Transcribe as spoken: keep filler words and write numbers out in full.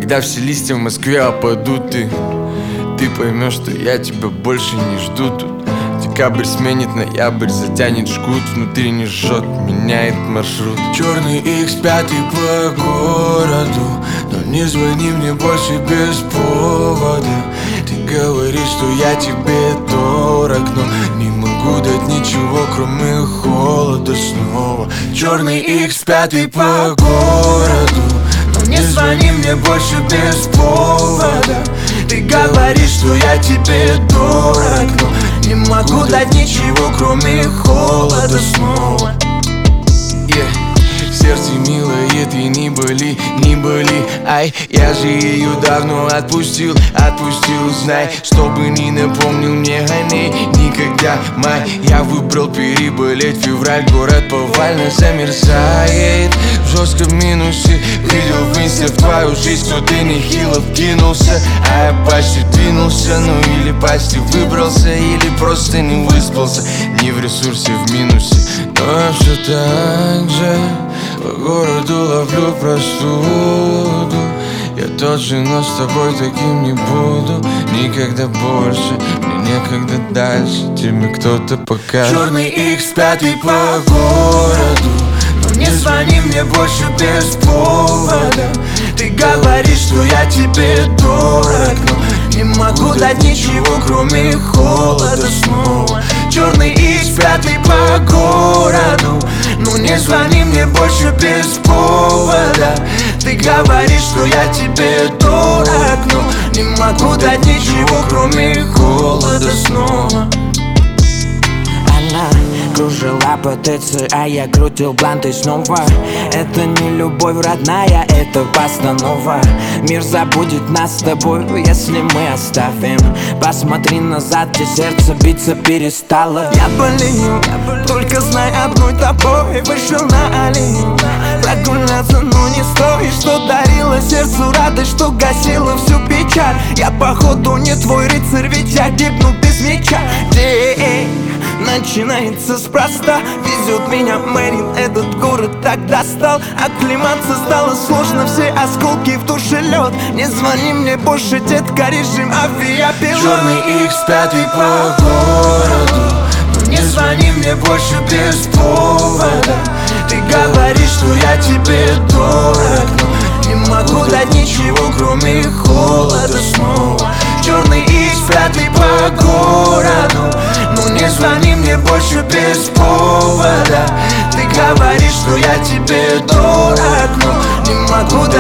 Когда все листья в Москве опадут, ты Ты поймешь, что я тебя больше не жду тут. Декабрь сменит ноябрь, затянет жгут, внутри не жжет, меняет маршрут. Черный икс пять по городу, но не звони мне больше без повода. Ты говоришь, что я тебе дорог, но не могу дать ничего, кроме холода снова. Черный икс пять по городу, но не звони мне больше без повода. Ты говоришь, что я тебе дорог, но не могу дать ничего, кроме холода снова. Yeah. Сердце милое, ты не боли, не боли. Ай, я же ее давно отпустил, отпустил. Знай, чтобы не напомнил мне о ней никогда. Май, я выбрал переболеть февраль. Город повально замерзает в жестком минусе. Видел в инсте в твою жизнь, кто ты нехило вкинулся. А я почти двинулся, ну или почти выбрался, или просто не выспался. Не в ресурсе, в минусе, но я все так же по городу ловлю простуду. Я тот же, но с тобой таким не буду никогда больше. Мне некогда дальше, тебе кто-то покажет. Черный икс пять по городу, но не звони мне больше без повода. Ты говоришь, что я тебе дорог, но не могу дать ничего, кроме холода снова. Черный икс пять по городу, ну не звони мне больше без повода. Ты говоришь, что я тебе дорог, но не могу дать ничего, кроме холода снова. Она кружила по ТЦ, а я крутил бланты снова. Это не любовь родная, это постанова. Мир забудет нас с тобой, если мы оставим. Посмотри назад, где сердце биться перестало. Я болею, только знай одной тобой. Вышел на аллею прогуляться, но не стоит. Что дарила сердцу радость, что гасила всю печаль. Я походу не твой рыцарь, ведь я гибну без меча. День начинается спроста, везет меня Мэрин, этот город так достал. Оклематься стало сложно, все осколки в душе лед. Не звони мне больше, детка, режим авиапилот. Черный икс пять по городу, но не звони мне больше без повода. Ты говоришь, что я тебе дорог, но не могу дать ничего, кроме холода снова. Черный икс пять по городу, ну не звони мне больше без повода. Ты говоришь, что я тебе дорог, но не могу дать